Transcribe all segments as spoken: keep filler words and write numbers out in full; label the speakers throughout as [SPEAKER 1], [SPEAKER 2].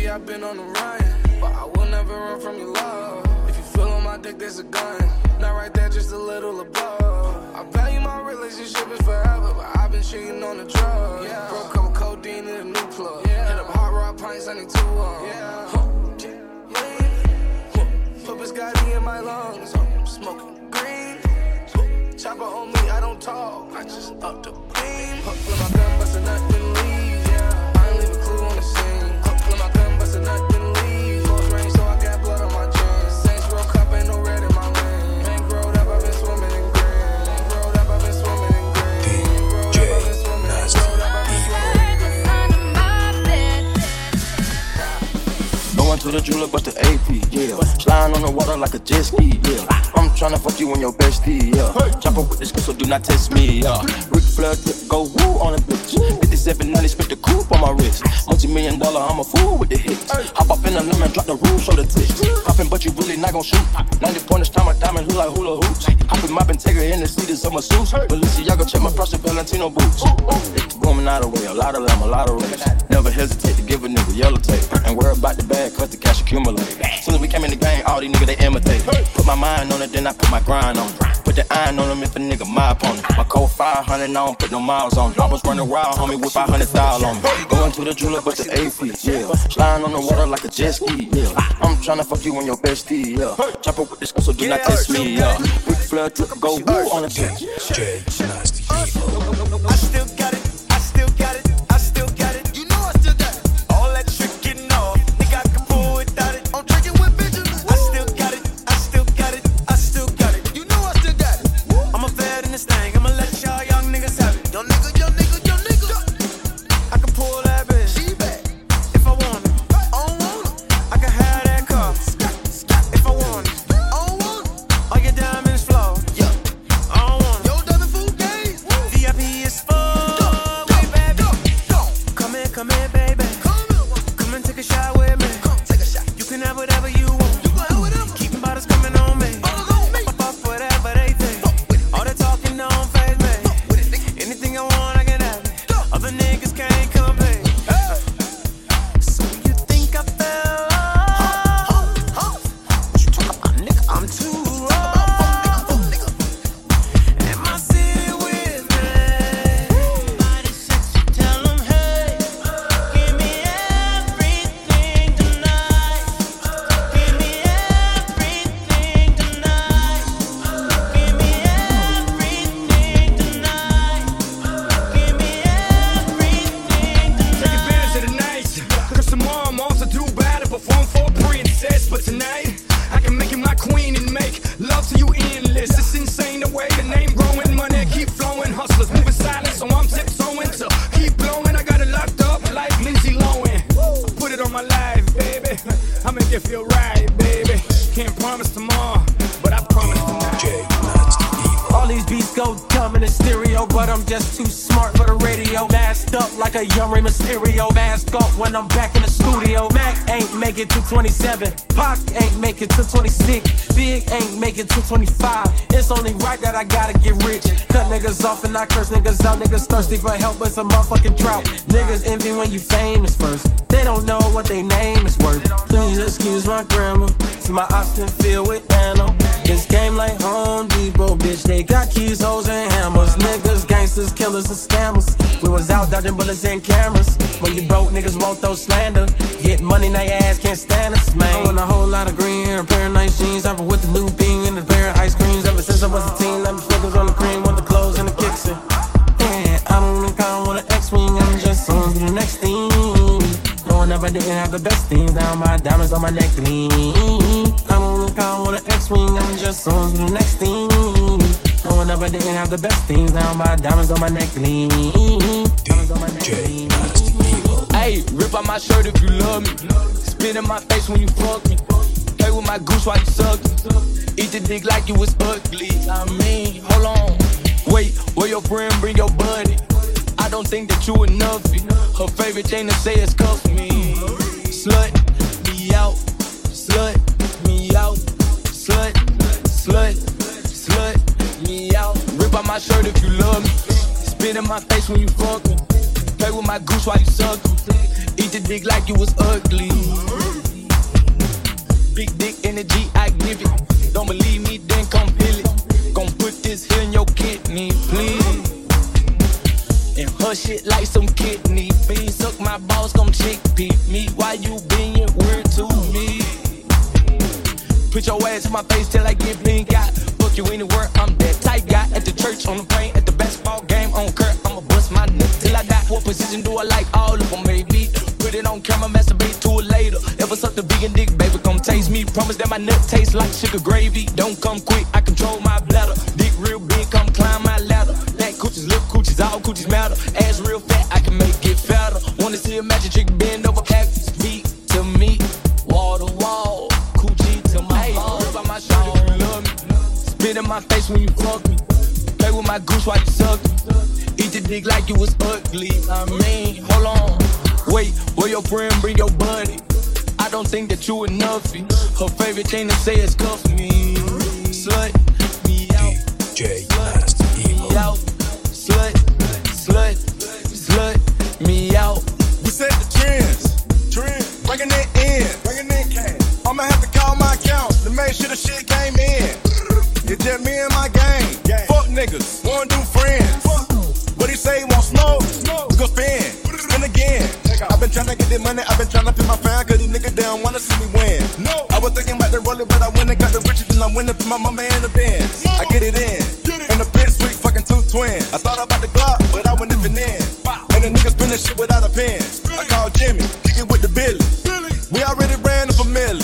[SPEAKER 1] lately I've been on the run, but I will never run from your love. If you feel on my dick, there's a gun. Not right there, just a little above. I value my relationship is forever, but I've been cheating on the drugs. Yeah. Broke a couple codeine in a new club. Yeah. Hit up Hot Rock pints, I need two of them. Yeah. Huh. Yeah. Huh. Put Biscotti in my lungs. I'm smoking green. Huh. Chopper on me, I don't talk. I just up the beam. Huh. Flip my gun, bust a nut, then leave. Yeah. I ain't leave a clue on the scene. Huh. Flip my gun, bust a nut, then leave. Close range, so I got blood on my jeans. Saints Row Cup, ain't no red in my lane. Bank rolled up, I've been swimming in green. Bank rolled up, I've been swimming in green. Bank rolled up, I've been swimming in green.
[SPEAKER 2] Going to the jeweler, but the A P, yeah. Sliding on the water like a jet ski, yeah. I'm tryna fuck you and your bestie, yeah. Chopper with this so do not test me, yeah. Ric Flair go woo on a bitch. fifty-seven ninety, spit the coupe on my wrist. Multi-million dollar, I'm a fool with the hits. Hop up in the lemon, drop the roof, show the tits. Poppin', but you really not gon' shoot. ninety pointers, time my diamond, who like hula hoops. Hoppin' my Bentayga in the seats of my suits. Balenciaga, check my Prussia Valentino boots. Woman out of way, a lot of them, a lot of race. Never hesitate to give a nigga yellow tape. And worry about the bag, cause the cash accumulate. Soon as we came in the game, all these niggas they imitate. Put my mind on it, then I put my grind on it. Put the iron on him if a nigga my opponent. My code five hundred, I don't put no miles on it. I was running wild, homie, with five hundred thousand on me. Going to the jeweler, but the A P, yeah. Sliding on the water like a jet ski, yeah. I'm tryna fuck you and your bestie, yeah. Chopper with this so do not test me, yeah. Ric Flair took a go woo on the pitch.
[SPEAKER 3] Jay Nasty Evil.
[SPEAKER 4] I still got it, I still got it, I still got it. You know I still got it. All that tricking off, nigga I can pull without it. I'm drinking with bitches. I still got it, I still got it, I still got it. You know I still got it. I'm a vet in this thing, I'ma let y'all young niggas have it. Young nigga, young nigga, young nigga. I can pull that bitch. She back. If I want it. I don't want it. I can have that car. If I want it. I don't want it. All your diamonds flow. Yeah. I don't want it. Yo, diamond food days. V I P is full. Way baby. Come in, come in, baby. Come and take a shot with me. Come take a shot. You can have whatever you want. You can have whatever. Keeping bottles coming on me. Fuck whatever they think. All the talking don't faze me. Anything I want, I can have it. Other niggas can't compete. So you think I fell off? What you talk about, nigga? I'm too raw. In my city with me. Body sexy, tell them, hey. Give me everything tonight. Give me everything tonight. Give me everything tonight. Give me everything
[SPEAKER 5] Take advantage of the night. Cause tomorrow I'm off to do battle, perform for a princess. But tonight, I can make you my queen and make love to you endless. It's insane the way the name growing, money keep flowing. Hustlers moving silent, so I'm tiptoeing to keep blowing. I got it locked up like Lindsay Lohan. Put it on my life, baby. I make it feel right, baby. Can't promise tomorrow, but I promise tonight.
[SPEAKER 3] Jay Nasty Evil.
[SPEAKER 6] All these beats go dumb in the stereo, but I'm just too smart for the radio. Masked up like a young Rey Mysterio. Mask off when I'm back in the studio. Mac ain't make it to twenty-seven. Pac ain't make it to twenty-six. Big ain't make it to twenty-five. It's only right that I gotta get rich. Cut niggas off and I curse niggas out. Niggas thirsty for help, but it's a motherfucking drought. Niggas envy when you famous first. They don't know what they name is worth. Please excuse my grammar. See my option filled with ammo. This game like Home Depot, bitch. They got keys, hoes, and hammers. Niggas, gangsters, killers, and scammers. We was out dodging bullets and cameras. When you broke, niggas won't throw slander. Get money, now your ass can't stand us, man. I want a whole lot of green hair, a pair of nice jeans. I've been with the new bean and a pair of ice creams. Ever since I was a teen, let me focus on the cream, want the clothes and the kicks in. Yeah, I don't really count with an X-wing, I'm just on to the next thing. No one ever didn't have the best things. Now my diamonds on my neck lean. I don't really count with an X-wing, I'm just on to the next thing. No one ever didn't have the best things. Now my diamonds on my neck lean. Diamonds on my neck lean.
[SPEAKER 1] Hey, rip out my shirt if you love me. Spit in my face when you fuck me. Play with my goose while you suck me. Eat the dick like you was ugly. I mean, hold on. Wait, where your friend bring your buddy? I don't think that you enough. Her favorite thing to say is cuff me. Slut me out. Slut me out. Slut, slut, slut me out. Rip out my shirt if you love me. Spit in my face when you fuck me. Play with my goose while you suck me. Eat the
[SPEAKER 2] the dick like it was ugly. Big dick energy, I give it. Don't believe me, then come feel it. Gon' put this here in your kidney, please. And hush it like some kidney beans. Suck my balls, come chickpea me. Why you being weird to me? Put your ass in my face till I get pink out. Fuck you anywhere, I'm that tight guy. At the church, on the plane, at the basketball game, on court, I'ma bust my nut till I die. What position do I like? All of them, maybe. Put it on camera, masturbate to it later. Ever suck the vegan dick, baby, come taste me. Promise that my nut tastes like sugar gravy. Don't come quick, I control my bladder. Dick real big, come climb my ladder. Fat coochies, lip coochies, all coochies matter. Ass real fat, I can make it fatter. Wanna see a magic trick bend over cactus feet to me. Wall to wall, coochie to my ball. Rub on my shoulder if you love me. Spit in my face when you fuck me. Play with my goose while you suck me. Eat the dick like it was ugly. I mean, hold on. Wait, where your friend bring your buddy? I don't think that you enoughy. Her favorite thing to say is cuff me. Slut me out.
[SPEAKER 3] D J Nasty Evil.
[SPEAKER 2] Me out. Slut, slut, slut me out.
[SPEAKER 7] We set the trends, trends, bringing it in, bringing in cash. I'ma have to call my account to make sure the shit came in. It's just me and my gang. Fuck niggas, wanna do friends. What he say, won't smoke? We gon' spin, spin again. I've been tryna get this money, I've been tryna pay my fan, cause these niggas don't wanna see me win. No, I was thinking about the roller, but I went and got the riches, and I'm winning for my mama and the Benz. I get it in, and the bitch sweet fucking two twins. I thought about the Glock, but I went dipping in. And the niggas spinning shit without a pen. I called Jimmy, kick it with the Billy. We already ran up a million,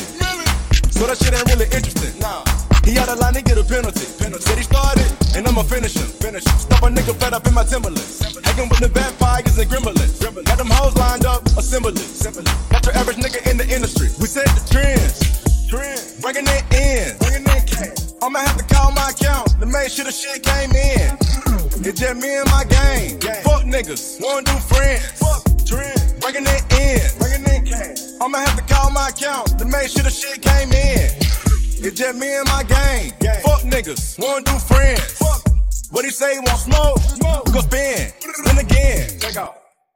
[SPEAKER 7] so that shit ain't really interesting. Nah. He had a line to get a penalty. penalty. Said he started, and I'ma finish him. Finish him. Stop a nigga fed up in my Timberlands. Hanging with the vampires and gremlins. Got them hoes lined up, assembly. Not your average nigga in the industry. We set the trends. Trends. Bringing it in. Bringing in cash. I'ma have to call my account to make sure the shit came in. It's just me and my gang. gang. Fuck niggas, wanna do friends. Fuck trends. Bringing it in. Bringing in cash. I'ma have to call my account to make sure the shit came in. It's just me and my gang. gang. Fuck niggas, wanna do friends. Fuck. What he say, want smoke? Smoke. We gon' spin, spin again. Check out.